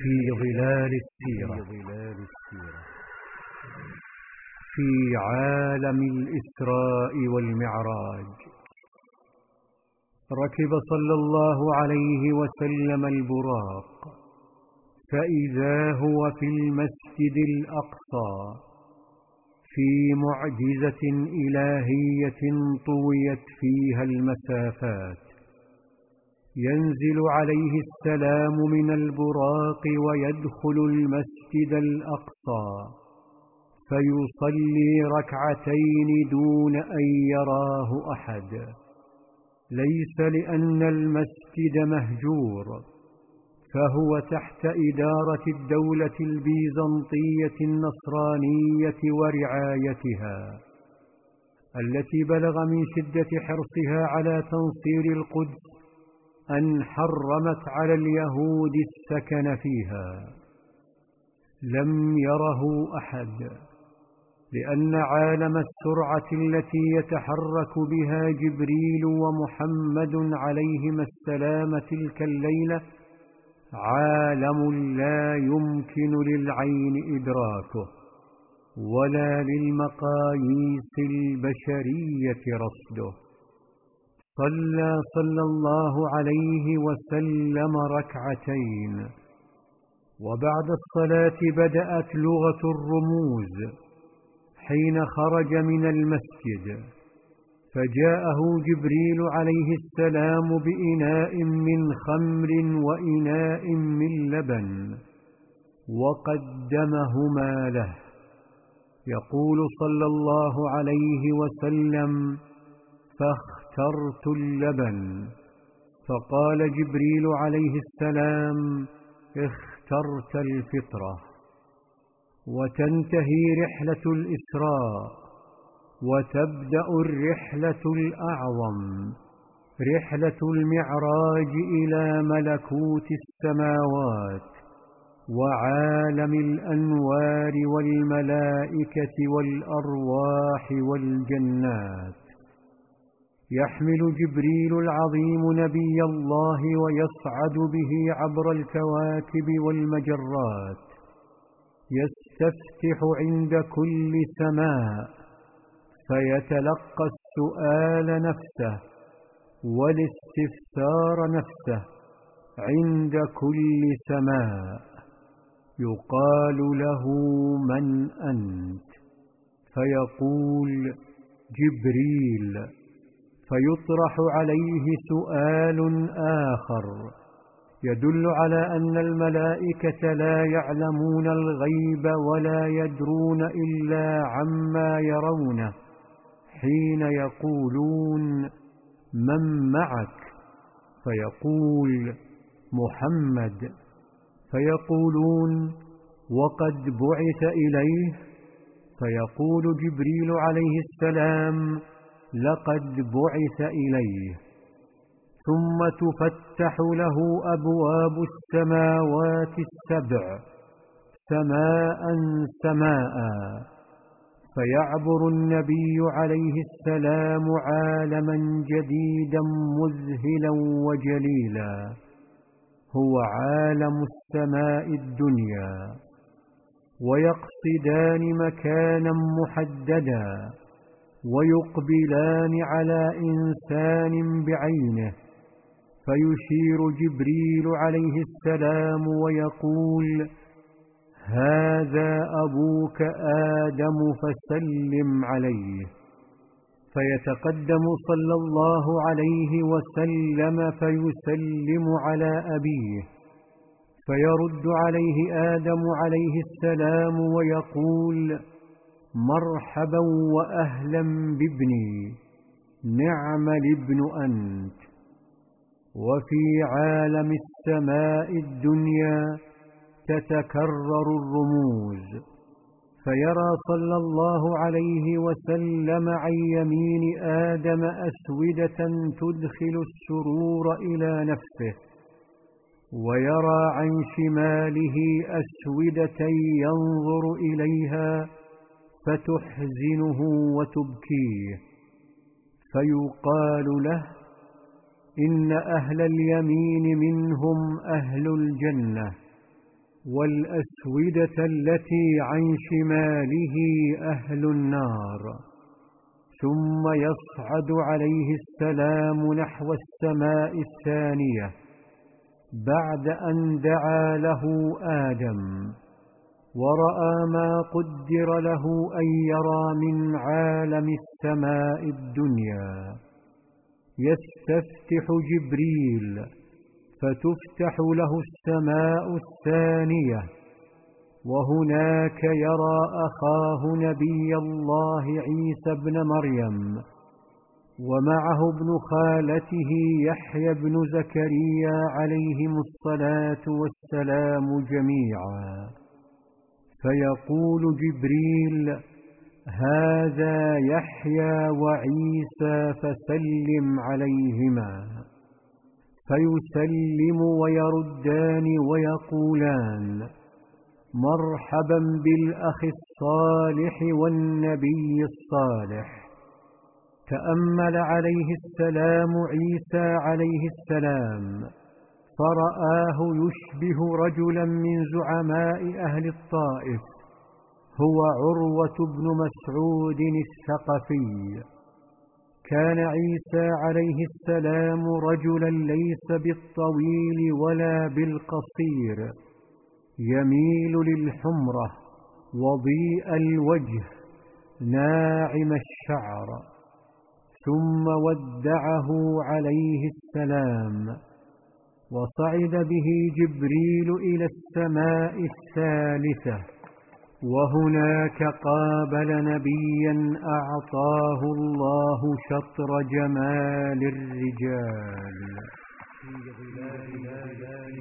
في ظلال السيرة في عالم الإسراء والمعراج. ركب صلى الله عليه وسلم البراق، فإذا هو في المسجد الأقصى في معجزة إلهية طويت فيها المسافات. ينزل عليه السلام من البراق ويدخل المسجد الأقصى فيصلي ركعتين دون أن يراه أحد، ليس لأن المسجد مهجور، فهو تحت إدارة الدولة البيزنطية النصرانية ورعايتها، التي بلغ من شدة حرصها على تنصير القدس أن حرمت على اليهود السكن فيها. لم يره أحد، لأن عالم السرعة التي يتحرك بها جبريل ومحمد عليهما السلام تلك الليلة عالم لا يمكن للعين إدراكه، ولا للمقاييس البشرية رصده. صلى الله عليه وسلم ركعتين، وبعد الصلاة بدأت لغة الرموز حين خرج من المسجد، فجاءه جبريل عليه السلام بإناء من خمر وإناء من لبن وقدمهما له. يقول صلى الله عليه وسلم: فاخترت اللبن، فقال جبريل عليه السلام: اخترت الفطرة. وتنتهي رحلة الإسراء، وتبدأ الرحلة الأعظم، رحلة المعراج إلى ملكوت السماوات وعالم الأنوار والملائكة والأرواح والجنات. يحمل جبريل العظيم نبي الله ويصعد به عبر الكواكب والمجرات، يستفتح عند كل سماء فيتلقى السؤال نفسه والاستفسار نفسه عند كل سماء. يقال له: من أنت؟ فيقول: جبريل. فيطرح عليه سؤال آخر يدل على أن الملائكة لا يعلمون الغيب ولا يدرون إلا عما يرونه، حين يقولون: من معك؟ فيقول: محمد. فيقولون: وقد بعث إليه؟ فيقول جبريل عليه السلام: لقد بعث إليه. ثم تفتح له أبواب السماوات السبع سماء سماء، فيعبر النبي عليه السلام عالما جديدا مذهلا وجليلا، هو عالم السماء الدنيا، ويقصدان مكانا محددا، ويقبلان على إنسان بعينه، فيشير جبريل عليه السلام ويقول: هذا أبوك آدم فسلم عليه. فيتقدم صلى الله عليه وسلم فيسلم على أبيه، فيرد عليه آدم عليه السلام ويقول: مرحبا وأهلا بابني، نعم الابن أنت. وفي عالم السماء الدنيا تتكرر الرموز، فيرى صلى الله عليه وسلم عن يمين آدم أسودة تدخل السرور إلى نفسه، ويرى عن شماله أسودة ينظر إليها فتحزنه وتبكيه، فيقال له: إن أهل اليمين منهم أهل الجنة، والأسودة التي عن شماله أهل النار. ثم يصعد عليه السلام نحو السماء الثانية بعد أن دعا له آدم ورأى ما قدر له أن يرى من عالم السماء الدنيا. يستفتح جبريل فتفتح له السماء الثانية، وهناك يرى أخاه نبي الله عيسى ابن مريم، ومعه ابن خالته يحيى بن زكريا عليهم الصلاة والسلام جميعا. فيقول جبريل: هذا يحيى وعيسى فسلم عليهما. فيسلم ويردان ويقولان: مرحبا بالأخ الصالح والنبي الصالح. تأمل عليه السلام عيسى عليه السلام فرآه يشبه رجلا من زعماء أهل الطائف، هو عروة بن مسعود الثقفي. كان عيسى عليه السلام رجلا ليس بالطويل ولا بالقصير، يميل للحمرة، وضيء الوجه، ناعم الشعر. ثم ودعه عليه السلام، وصعد به جبريل إلى السماء الثالثة، وهناك قابل نبيا أعطاه الله شطر جمال الرجال.